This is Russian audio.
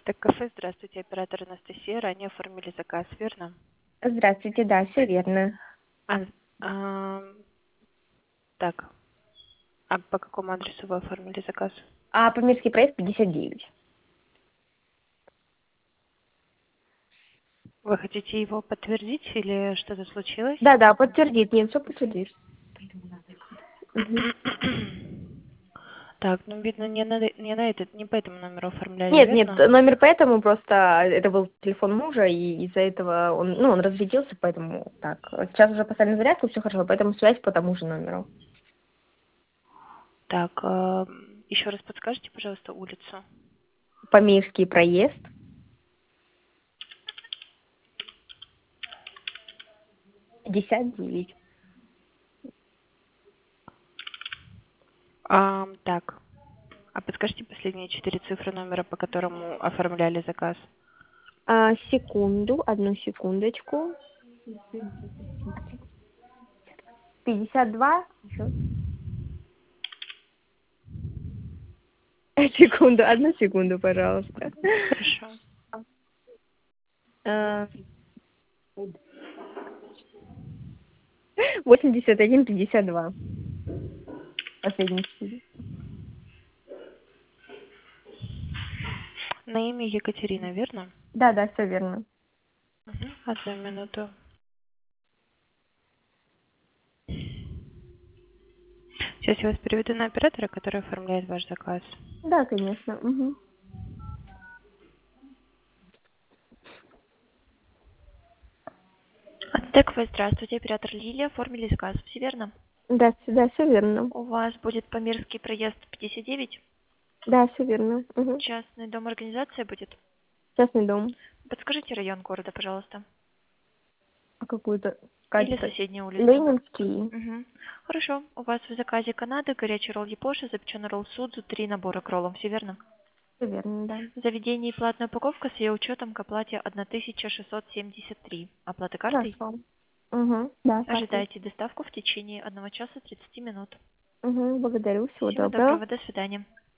Кафе, здравствуйте, оператор Анастасия. Ранее оформили заказ, верно? Здравствуйте, да, все верно. А, а, так, а по какому адресу вы оформили заказ? Памирский проезд 59. Вы хотите его подтвердить или что-то случилось? Да, подтвердит, нет, все подтвердит. Мгм. Так, ну видно, не по этому номеру оформляли, Нет, верно? номер поэтому просто это был телефон мужа, и из-за этого он разрядился, поэтому так. Сейчас уже поставили зарядку, все хорошо, поэтому связь по тому же номеру. Так, еще раз подскажите, пожалуйста, улицу. Памирский проезд 59. Так, а подскажите последние 4 цифры номера, по которому оформляли заказ? Секунду, одну секундочку. 52. Еще. Секунду, одну секунду, пожалуйста. Хорошо. А, 81-52. Последний 4. На имя Екатерина, верно? Да, все верно. Одну минуту. Сейчас я вас переведу на оператора, который оформляет ваш заказ. Да, конечно. Угу. Так, вы здравствуйте, оператор Лилия, оформили заказ, все верно? Да, все верно. У вас будет Памирский проезд 59, Да, все верно. Угу. частный дом организация будет. Частный дом. Подскажите район города, пожалуйста. Какую-то Или качество. соседнюю улицу. Ленинский. Угу. Хорошо, у вас в заказе Канады, горячий ролл Япоши, запеченный ролл Судзу, 3 набора к роллам, все верно? Все верно, да. Заведение и платная упаковка с ее учетом к оплате 1673. Оплата картой? Хорошо. Угу. Да, картой. Ожидайте доставку в течение 1 часа 30 минут. Угу. Благодарю. Всего Всего доброго. доброго, до свидания.